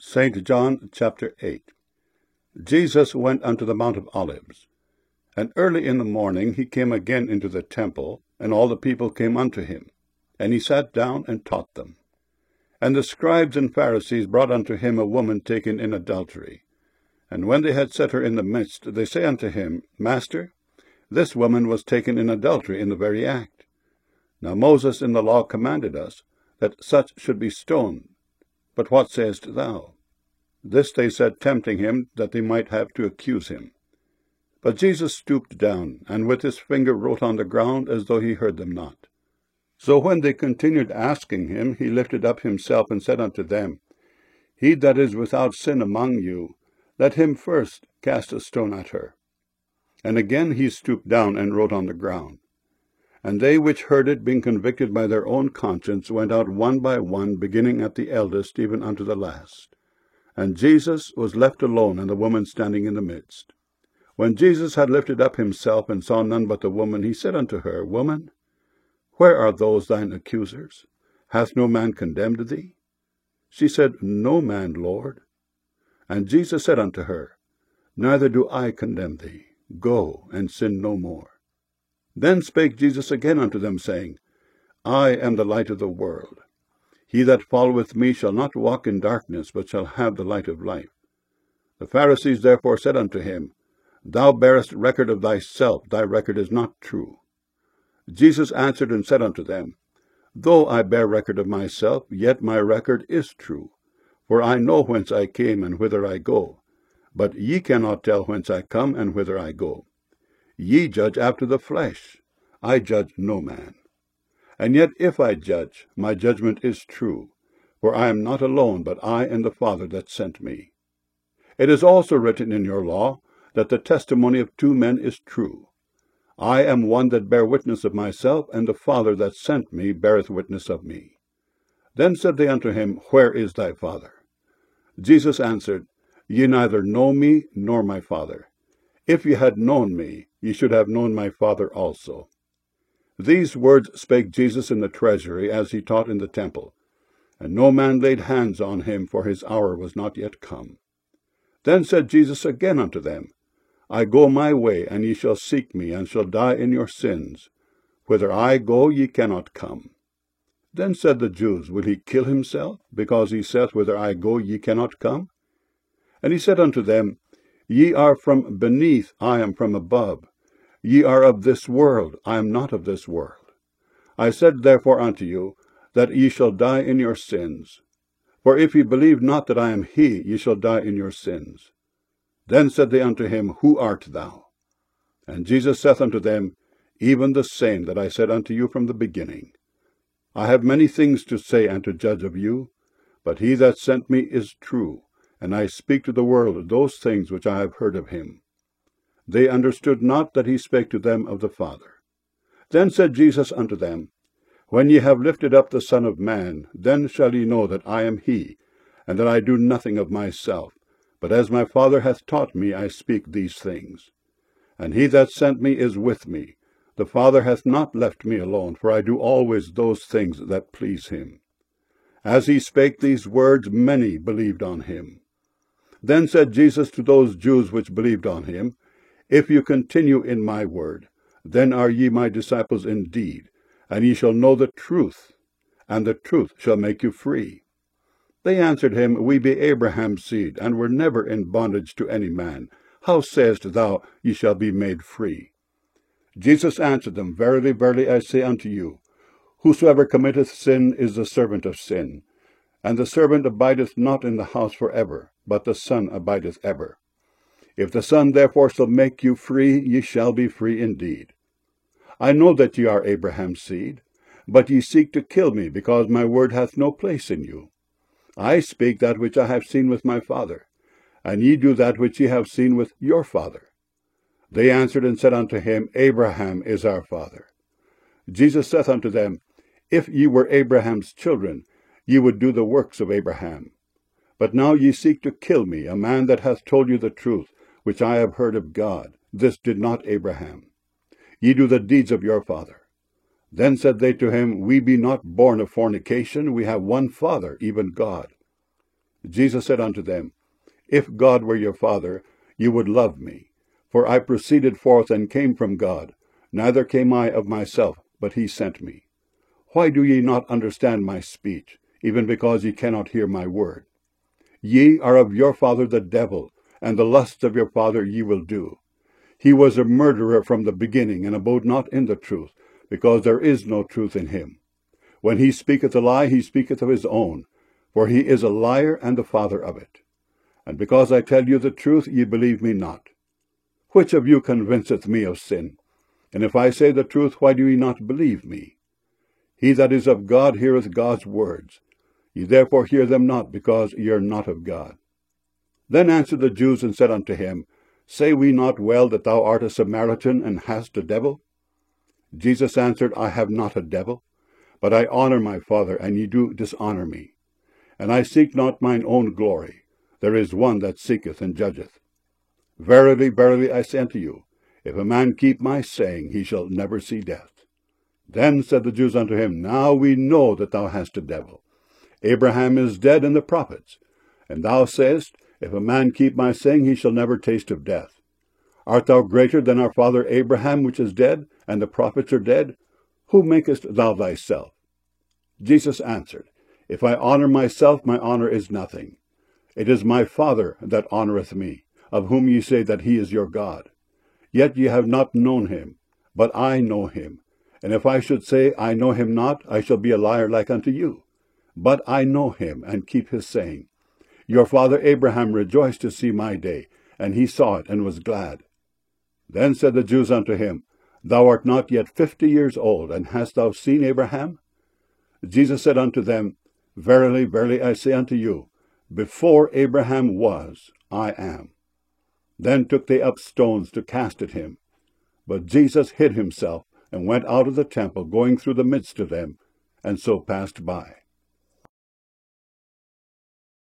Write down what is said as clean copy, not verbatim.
St. John chapter 8. Jesus went unto the Mount of Olives. And early in the morning he came again into the temple, and all the people came unto him. And he sat down and taught them. And the scribes and Pharisees brought unto him a woman taken in adultery. And when they had set her in the midst, they say unto him, Master, this woman was taken in adultery in the very act. Now Moses in the law commanded us, that such should be stoned. But what sayest thou? This they said, tempting him, that they might have to accuse him. But Jesus stooped down, and with his finger wrote on the ground, as though he heard them not. So when they continued asking him, he lifted up himself, and said unto them, He that is without sin among you, let him first cast a stone at her. And again he stooped down, and wrote on the ground. And they which heard it, being convicted by their own conscience, went out one by one, beginning at the eldest, even unto the last. And Jesus was left alone, and the woman standing in the midst. When Jesus had lifted up himself, and saw none but the woman, he said unto her, Woman, where are those thine accusers? Hath no man condemned thee? She said, No man, Lord. And Jesus said unto her, Neither do I condemn thee. Go, and sin no more. Then spake Jesus again unto them, saying, I am the light of the world. He that followeth me shall not walk in darkness, but shall have the light of life. The Pharisees therefore said unto him, Thou bearest record of thyself, thy record is not true. Jesus answered and said unto them, Though I bear record of myself, yet my record is true. For I know whence I came, and whither I go. But ye cannot tell whence I come, and whither I go. Ye judge after the flesh. I judge no man. And yet if I judge, my judgment is true. For I am not alone, but I and the Father that sent me. It is also written in your law, that the testimony of two men is true. I am one that bear witness of myself, and the Father that sent me beareth witness of me. Then said they unto him, Where is thy Father? Jesus answered, Ye neither know me, nor my Father. If ye had known me, ye should have known my Father also. These words spake Jesus in the treasury, as he taught in the temple. And no man laid hands on him, for his hour was not yet come. Then said Jesus again unto them, I go my way, and ye shall seek me, and shall die in your sins. Whither I go, ye cannot come. Then said the Jews, Will he kill himself, because he saith, Whither I go, ye cannot come? And he said unto them, Ye are from beneath, I am from above. Ye are of this world, I am not of this world. I said therefore unto you, that ye shall die in your sins. For if ye believe not that I am he, ye shall die in your sins. Then said they unto him, Who art thou? And Jesus saith unto them, Even the same that I said unto you from the beginning. I have many things to say and to judge of you, but he that sent me is true, and I speak to the world those things which I have heard of him. They understood not that he spake to them of the Father. Then said Jesus unto them, When ye have lifted up the Son of Man, then shall ye know that I am he, and that I do nothing of myself, but as my Father hath taught me, I speak these things. And he that sent me is with me. The Father hath not left me alone, for I do always those things that please him. As he spake these words, many believed on him. Then said Jesus to those Jews which believed on him, If you continue in my word, then are ye my disciples indeed, and ye shall know the truth, and the truth shall make you free. They answered him, We be Abraham's seed, and were never in bondage to any man. How sayest thou, Ye shall be made free? Jesus answered them, Verily, verily, I say unto you, Whosoever committeth sin is the servant of sin. And the servant abideth not in the house for ever, but the Son abideth ever. If the Son therefore shall make you free, ye shall be free indeed. I know that ye are Abraham's seed, but ye seek to kill me, because my word hath no place in you. I speak that which I have seen with my Father, and ye do that which ye have seen with your father. They answered and said unto him, Abraham is our father. Jesus saith unto them, If ye were Abraham's children, ye would do the works of Abraham. But now ye seek to kill me, a man that hath told you the truth, which I have heard of God. This did not Abraham. Ye do the deeds of your father. Then said they to him, We be not born of fornication, we have one Father, even God. Jesus said unto them, If God were your Father, you would love me. For I proceeded forth and came from God, neither came I of myself, but he sent me. Why do ye not understand my speech, even because ye cannot hear my word? Ye are of your father the devil, and the lusts of your father ye will do. He was a murderer from the beginning, and abode not in the truth, because there is no truth in him. When he speaketh a lie, he speaketh of his own, for he is a liar and the father of it. And because I tell you the truth, ye believe me not. Which of you convinceth me of sin? And if I say the truth, why do ye not believe me? He that is of God heareth God's words. Ye therefore hear them not, because ye are not of God. Then answered the Jews and said unto him, Say we not well that thou art a Samaritan, and hast a devil? Jesus answered, I have not a devil, but I honour my Father, and ye do dishonour me. And I seek not mine own glory. There is one that seeketh and judgeth. Verily, verily, I say unto you, if a man keep my saying, he shall never see death. Then said the Jews unto him, Now we know that thou hast a devil. Abraham is dead, and the prophets. And thou sayest, If a man keep my saying, he shall never taste of death. Art thou greater than our father Abraham, which is dead, and the prophets are dead? Who makest thou thyself? Jesus answered, If I honour myself, my honour is nothing. It is my Father that honoureth me, of whom ye say that he is your God. Yet ye have not known him, but I know him. And if I should say, I know him not, I shall be a liar like unto you. But I know him, and keep his saying. Your father Abraham rejoiced to see my day, and he saw it, and was glad. Then said the Jews unto him, Thou art not yet 50 years old, and hast thou seen Abraham? Jesus said unto them, Verily, verily, I say unto you, before Abraham was, I am. Then took they up stones to cast at him. But Jesus hid himself, and went out of the temple, going through the midst of them, and so passed by.